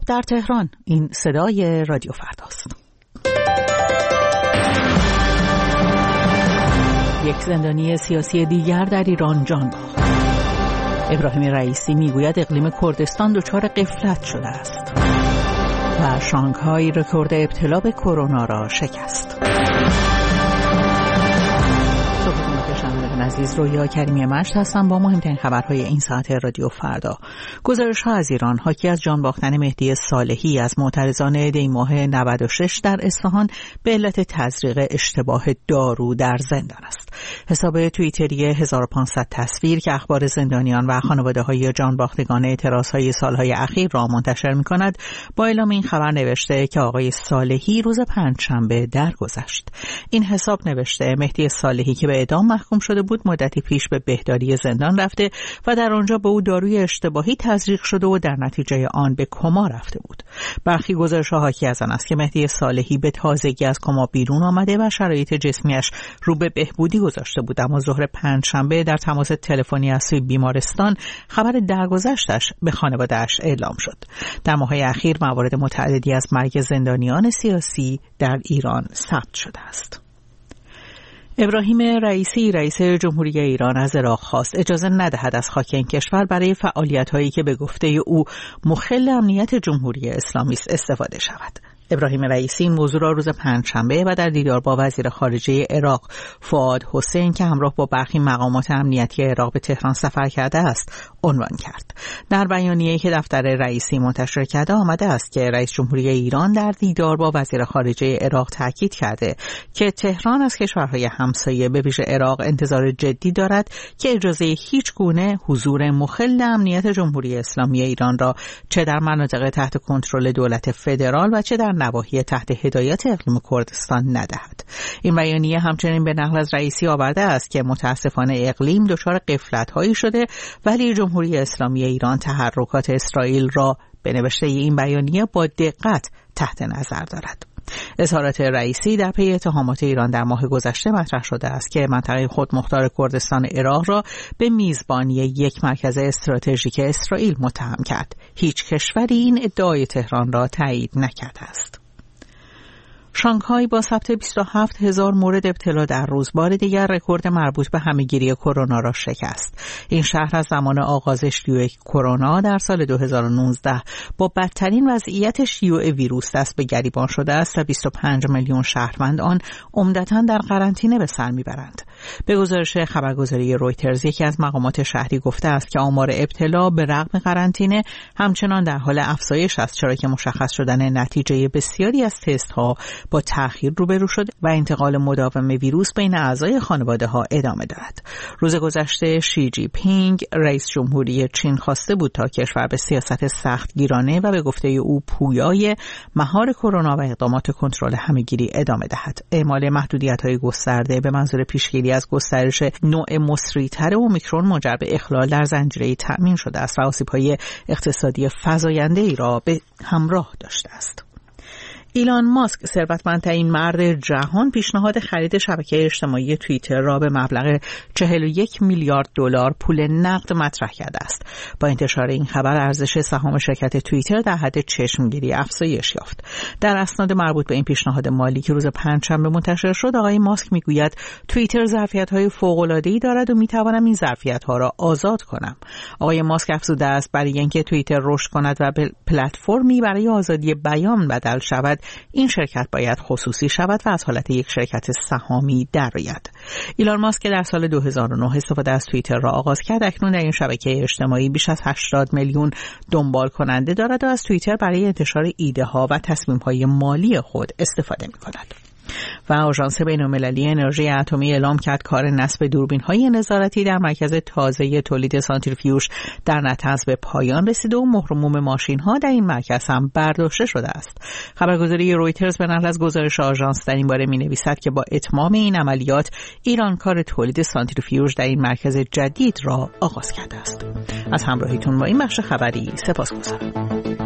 صبح در تهران. این صدای رادیو فرداست. یک زندانی سیاسی دیگر در ایران جان باخت. ابراهیم رئیسی میگوید اقلیم کردستان دچار غفلت شده است و شانگهای رکورد ابتلا به کرونا را شکست. عزیز رویا کریمی مشت هستم با مهمترین خبرهای این ساعت رادیو فردا. گزارش‌ها از ایران حاکی از جان باختن مهدی صالحی از معترضان دی ماه 96 در اصفهان به علت تزریق اشتباه دارو در زندان است. حساب توییتری 1500 تصویر که اخبار زندانیان و خانواده‌های جان باختگان اعتراض‌های سالهای اخیر را منتشر می‌کند با اعلام این خبر نوشته که آقای صالحی روز پنجشنبه درگذشت. این حساب نوشته مهدی صالحی که به اعدام محکوم شده بود مدتی پیش به بهداری زندان رفته و در آنجا به او داروی اشتباهی تزریق شده و در نتیجه آن به کما رفته بود. برخی گزارش‌ها حاکی از آن است که مهدی صالحی به تازگی از کما بیرون آمده و شرایط جسمیش رو به بهبودی گذاشته بود، اما ظهر پنجشنبه در تماس تلفنی از سوی بیمارستان خبر درگذشتش به خانواده‌اش اعلام شد. در ماه‌های اخیر موارد متعددی از مرگ زندانیان سیاسی در ایران ثبت شده است. ابراهیم رئیسی رئیس جمهوری ایران از عراق خواست اجازه ندهد از خاک این کشور برای فعالیت‌هایی که به گفته او مخل امنیت جمهوری اسلامی است استفاده شود. ابراهیم رئیسی این موضوع را روز پنجشنبه و در دیدار با وزیر خارجه عراق فؤاد حسین که همراه با برخی مقامات امنیتی عراق به تهران سفر کرده است عنوان کرد. در بیانیه‌ای که دفتر رئیسی منتشر کرده آمده است که رئیس جمهوری ایران در دیدار با وزیر خارجه عراق تاکید کرده که تهران از کشورهای همسایه به ویژه عراق انتظار جدی دارد که اجازه هیچ گونه حضور مخل امنیت جمهوری اسلامی ایران را چه در مناطق تحت کنترل دولت فدرال و چه در نواحی تحت هدایت اقلیم کردستان ندهد. این بیانیه همچنین به نقل از رئیسی آورده است که متاسفانه اقلیم دچار غفلت‌هایی شده ولی جمهوری اسلامی ایران تحرکات اسرائیل را به نوشته این بیانیه با دقت تحت نظر دارد. اظهارات رئیسی در پی اتهامات ایران در ماه گذشته مطرح شده است که منطقه خودمختار کردستان عراق را به میزبانی یک مرکز استراتژیک اسرائیل متهم کرد. هیچ کشوری این ادعای تهران را تایید نکرده است. شانگهای با ثبت 27,000 مورد ابتلا در روز بار دیگر رکورد مربوط به همهگیری کرونا را شکست. این شهر از زمان آغاز شیوع کرونا در سال 2019 با بدترین وضعیت شیوع ویروس دست به گریبان شده است و 25 میلیون شهروند آن عمدتاً در قرنطینه به سر میبرند. به گزارش خبرگزاری رویترز یکی از مقامات شهری گفته است که آمار ابتلا به رغم قرنطینه همچنان در حال افزایش است، چرا که مشخص شدن نتیجه بسیاری از تست‌ها با تأخیر روبرو شد و انتقال مداوم ویروس بین اعضای خانواده ها ادامه دارد. روز گذشته شی جی پینگ رئیس جمهوری چین خواسته بود تا کشور به سیاست سختگیرانه و به گفته او پویای مهار کرونا و اقدامات کنترل همهگیری ادامه دهد. اعمال محدودیت‌های گسترده به منظور پیشگیری از گسترش نوع مصری‌تر اومیکرون منجر به اخلال در زنجیره تأمین شده است و آسیب‌های اقتصادی فزاینده‌ای را به همراه داشته است. ایلان ماسک ثروتمندترین مرد جهان پیشنهاد خرید شبکه اجتماعی توییتر را به مبلغ 41 میلیارد دلار پول نقد مطرح کرده است. با انتشار این خبر ارزش سهام شرکت توییتر در حد چشمگیری افزایش یافت. در اسناد مربوط به این پیشنهاد مالی که روز پنجشنبه منتشر شد آقای ماسک میگوید توییتر ظرفیت‌های فوق‌العاده‌ای دارد و میتوانم این ظرفیت‌ها را آزاد کنم. آقای ماسک افزوده است برای اینکه توییتر رشد کند و پلتفرمی برای آزادی بیان بدل شود این شرکت باید خصوصی شود و از حالت یک شرکت سهامی درآید. ایلان ماسک که در سال 2009 استفاده از توییتر را آغاز کرد اکنون در این شبکه اجتماعی بیش از 80 میلیون دنبال کننده دارد و از توییتر برای انتشار ایده ها و تصمیم های مالی خود استفاده می کند. و آژانس بین‌المللی انرژی اتمی اعلام کرد کار نصب دوربین‌های نظارتی در مرکز تازه تولید سانتریفیوژ در نطنز به پایان رسیده و مهرموم ماشین‌ها در این مرکز هم برداشته شده است. خبرگزاری رویترز به نقل از گزارش آژانس در این باره می‌نویسد که با اتمام این عملیات ایران کار تولید سانتریفیوژ در این مرکز جدید را آغاز کرده است. از همراهیتون با این بخش خبری سپاسگزارم.